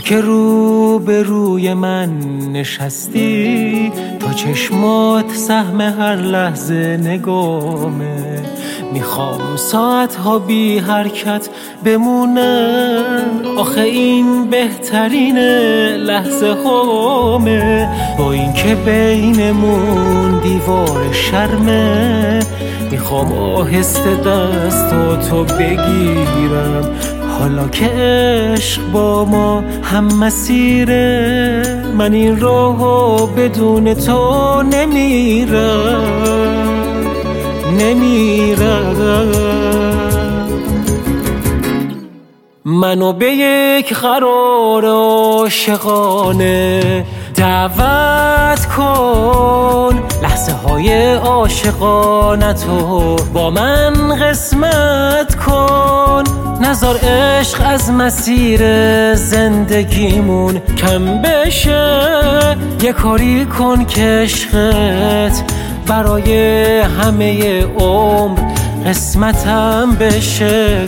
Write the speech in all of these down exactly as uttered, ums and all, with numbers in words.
که رو به روی من نشستی، تا چشمات سهم هر لحظه نگامه. میخوام ساعتها بی حرکت بمونم، آخه این بهترین لحظه هامه. با این که بینمون دیوار شرمه، میخوام آهسته دستاتو بگیرم، حالا که عشق با ما هم مسیره. من این راهو بدون تو نمیرم نمیرم. منو به یک قرار عاشقانه دعوت کن، لحظه های عاشقانتو با من قسمت کن. نذار عشق از مسیر زندگیمون کم بشه، یه کاری کن که عشقت برای همه عمر قسمتم بشه.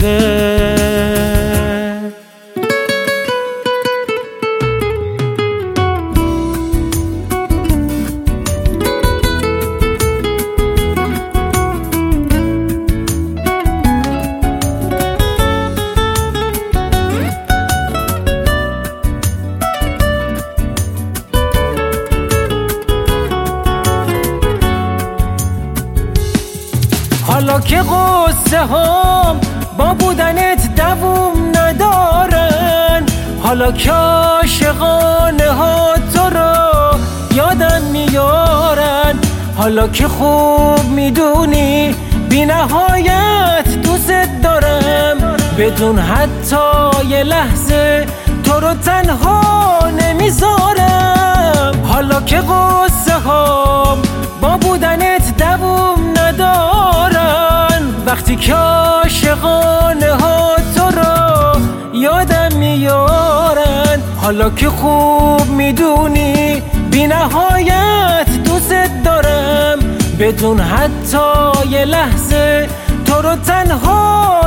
حالا که قصه هم با بودنت دووم ندارن، حالا که عاشقانه ها تو رو یادم میارن، حالا که خوب میدونی بی نهایت دوست دارم، بدون حتی یه لحظه تو رو تنها نمیذارم. حالا که قصه هم با بودنت دووم ندارن، وقتی که عاشقانه ها تو رو یادم میارن، حالا که خوب میدونی بی نهایت دوست دارم، بدون حتی یه لحظه تو رو تنها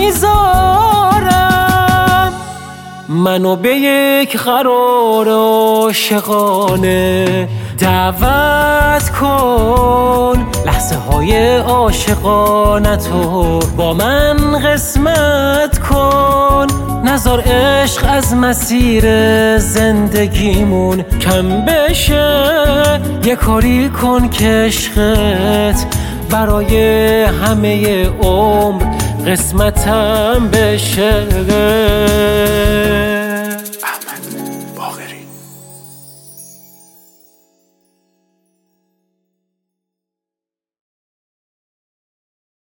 نمیذارم. منو به یک قرار عاشقانه دعوت کن، لحظه های عاشقانتو با من قسمت کن. نذار عشق از مسیر زندگیمون کم بشه، یه کاری کن که عشقت برای همه عمر قسمتم بشه.